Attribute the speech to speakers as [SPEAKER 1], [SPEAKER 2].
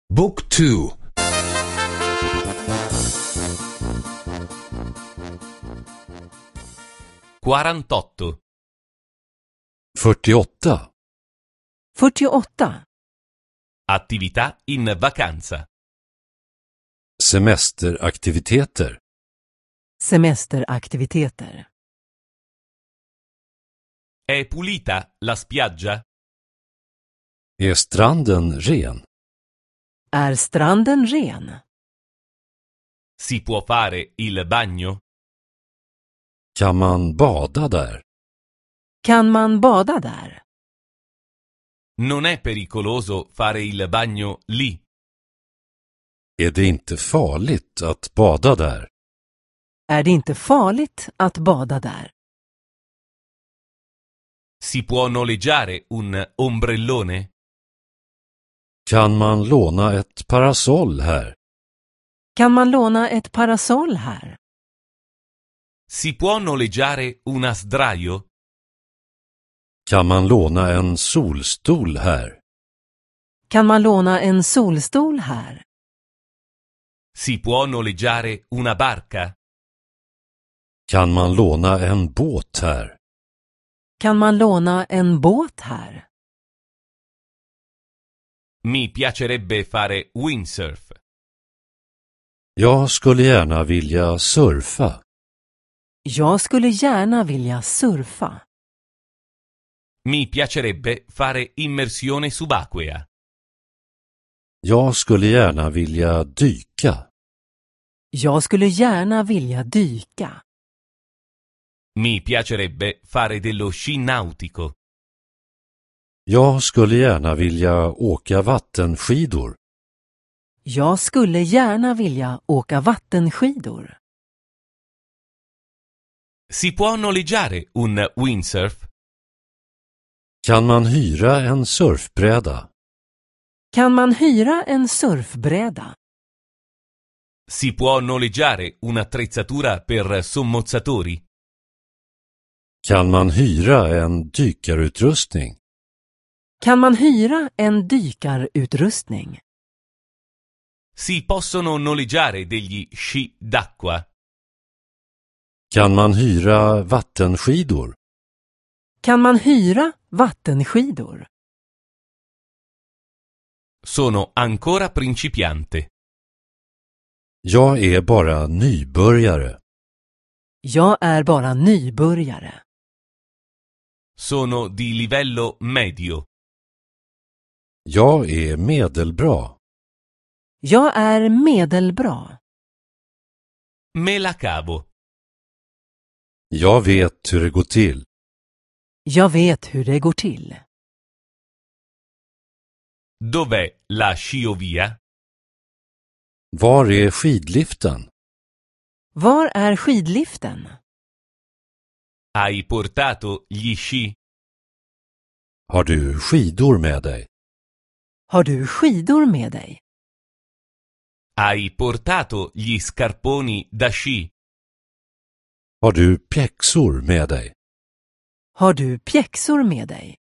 [SPEAKER 1] Book 2.
[SPEAKER 2] 48.
[SPEAKER 3] 48.
[SPEAKER 4] 48.
[SPEAKER 2] Attività in vacanza.
[SPEAKER 3] Semesteraktiviteter.
[SPEAKER 4] Semesteraktiviteter.
[SPEAKER 2] È pulita la spiaggia?
[SPEAKER 3] Är stranden ren?
[SPEAKER 4] Är stranden ren?
[SPEAKER 2] Si può fare il bagno?
[SPEAKER 3] Kan man bada där?
[SPEAKER 4] Kan man bada där?
[SPEAKER 2] Non è pericoloso fare il bagno lì?
[SPEAKER 3] Är det inte farligt att bada där?
[SPEAKER 4] Är det inte farligt att bada där?
[SPEAKER 2] Si può noleggiare un ombrellone?
[SPEAKER 3] Kan man låna ett parasoll här?
[SPEAKER 4] Kan man låna ett parasoll här?
[SPEAKER 2] Si può noleggiare una sdraio?
[SPEAKER 3] Kan man låna en solstol här?
[SPEAKER 4] Kan man låna en solstol här?
[SPEAKER 2] Si può noleggiare una barca?
[SPEAKER 3] Kan man låna en båt här?
[SPEAKER 4] Kan man låna en båt här?
[SPEAKER 2] Mi piacerebbe fare windsurf.
[SPEAKER 3] Jag skulle gärna vilja surfa.
[SPEAKER 4] Jag skulle gärna vilja surfa.
[SPEAKER 2] Mi piacerebbe fare immersione subacquea.
[SPEAKER 3] Jag skulle gärna vilja dyka.
[SPEAKER 4] Jag skulle gärna vilja dyka.
[SPEAKER 2] Mi piacerebbe fare dello sci nautico.
[SPEAKER 3] Jag skulle gärna vilja åka vattenskidor.
[SPEAKER 4] Jag skulle gärna vilja åka vattenskidor.
[SPEAKER 2] Si può noleggiare un windsurf?
[SPEAKER 3] Kan man hyra en surfbräda?
[SPEAKER 4] Kan man hyra en surfbräda?
[SPEAKER 2] Si può noleggiare un'attrezzatura per sommozzatori?
[SPEAKER 3] Kan man hyra en dykarutrustning?
[SPEAKER 4] Kan man hyra en dykarutrustning?
[SPEAKER 2] Si possono noleggiare degli sci d'acqua?
[SPEAKER 3] Kan man hyra vattenskidor?
[SPEAKER 4] Kan man hyra vattenskidor?
[SPEAKER 2] Sono ancora principiante.
[SPEAKER 3] Jag är bara nybörjare.
[SPEAKER 4] Jag är bara nybörjare.
[SPEAKER 2] Sono di livello medio.
[SPEAKER 3] Jag är medelbra.
[SPEAKER 4] Jag är medelbra.
[SPEAKER 2] Me la cavo.
[SPEAKER 3] Jag vet hur det går till.
[SPEAKER 4] Jag vet hur det går till.
[SPEAKER 2] Dov'è la sciovia?
[SPEAKER 3] Var är skidliften?
[SPEAKER 4] Var är skidliften?
[SPEAKER 2] Hai portato gli sci?
[SPEAKER 3] Har du skidor med dig?
[SPEAKER 4] Har du skidor med dig?
[SPEAKER 2] Hai portato gli scarponi da sci?
[SPEAKER 3] Har du pjäxor med dig?
[SPEAKER 4] Har du pjäxor med dig?